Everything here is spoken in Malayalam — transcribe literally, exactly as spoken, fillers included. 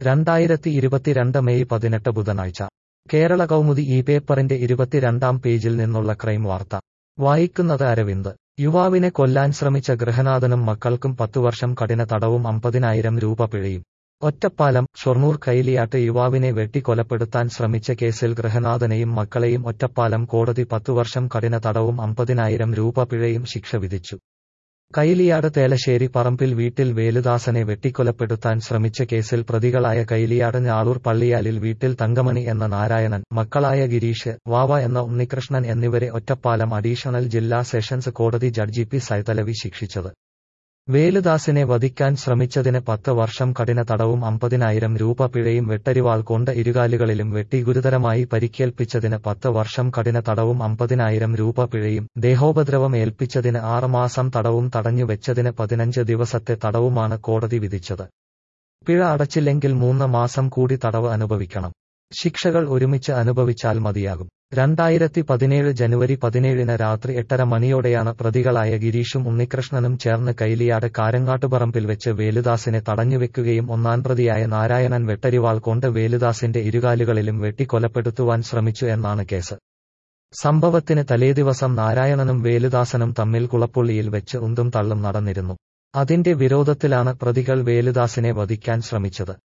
രണ്ടായിരത്തി ഇരുപത്തിരണ്ട് മെയ് പതിനെട്ട് ബുധനാഴ്ച കേരള കൗമുദി ഈ പേപ്പറിന്റെ ഇരുപത്തിരണ്ടാം പേജിൽ നിന്നുള്ള ക്രൈം വാർത്ത വായിക്കുന്നത് അരവിന്ദ്. യുവാവിനെ കൊല്ലാൻ ശ്രമിച്ച ഗൃഹനാഥനും മക്കൾക്കും പത്തുവർഷം കഠിന തടവും അമ്പതിനായിരം രൂപ പിഴയും. ഒറ്റപ്പാലം. ഷൊർണൂർ കൈലിയാട്ട് യുവാവിനെ വെട്ടിക്കൊലപ്പെടുത്താൻ ശ്രമിച്ച കേസിൽ ഗൃഹനാഥനെയും മക്കളെയും ഒറ്റപ്പാലം കോടതി പത്തുവർഷം കഠിന തടവും അമ്പതിനായിരം രൂപ പിഴയും ശിക്ഷ വിധിച്ചു. കൈലിയാട് തേലശ്ശേരി പറമ്പിൽ വീട്ടിൽ വേലുദാസനെ വെട്ടിക്കൊലപ്പെടുത്താൻ ശ്രമിച്ച കേസിൽ പ്രതികളായ കൈലിയാട് ഞാളൂർ പള്ളിയാലിൽ വീട്ടിൽ തങ്കമണി എന്ന നാരായണൻ, മക്കളായ ഗിരീഷ്, വാവ എന്ന ഉണ്ണികൃഷ്ണൻ എന്നിവരെ ഒറ്റപ്പാലം അഡീഷണൽ ജില്ലാ സെഷൻസ് കോടതി ജഡ്ജി പി സൈതലവി ശിക്ഷിച്ചത്. വേലുദാസിനെ വധിക്കാൻ ശ്രമിച്ചതിന് പത്ത് വർഷം കഠിന തടവും അമ്പതിനായിരം രൂപ പിഴയും, വെട്ടരിവാൾ കൊണ്ട് ഇരുകാലുകളിലും വെട്ടി ഗുരുതരമായി പരിക്കേൽപ്പിച്ചതിന് പത്ത് വർഷം കഠിന തടവും അമ്പതിനായിരം രൂപ പിഴയും, ദേഹോപദ്രവം ഏൽപ്പിച്ചതിന് ആറുമാസം തടവും തടഞ്ഞുവെച്ചതിന് പതിനഞ്ച് ദിവസത്തെ തടവുമാണ് കോടതി വിധിച്ചത്. പിഴ അടച്ചില്ലെങ്കിൽ മൂന്ന് മാസം കൂടി തടവ് അനുഭവിക്കണം. ശിക്ഷകൾ ഒരുമിച്ച് അനുഭവിച്ചാൽ മതിയാകും. രണ്ടായിരത്തി പതിനേഴ് ജനുവരി പതിനേഴിന് രാത്രി എട്ടര മണിയോടെയാണ് പ്രതികളായ ഗിരീഷും ഉണ്ണികൃഷ്ണനും ചേർന്ന് കൈലിയാട് കാരങ്ങാട്ടുപറമ്പിൽ വെച്ച് വേലുദാസിനെ തടഞ്ഞുവെക്കുകയും ഒന്നാംപ്രതിയായ നാരായണൻ വെട്ടരിവാൾ കൊണ്ട് വേലുദാസിന്റെ ഇരുകാലുകളിലും വെട്ടി കൊലപ്പെടുത്തുവാൻ ശ്രമിച്ചു എന്നാണ് കേസ്. സംഭവത്തിന് തലേദിവസം നാരായണനും വേലുദാസനും തമ്മിൽ കുളപ്പുള്ളിയിൽ വെച്ച് ഉന്തും തള്ളും നടന്നിരുന്നു. അതിന്റെ വിരോധത്തിലാണ് പ്രതികൾ വേലുദാസിനെ വധിക്കാൻ ശ്രമിച്ചത്.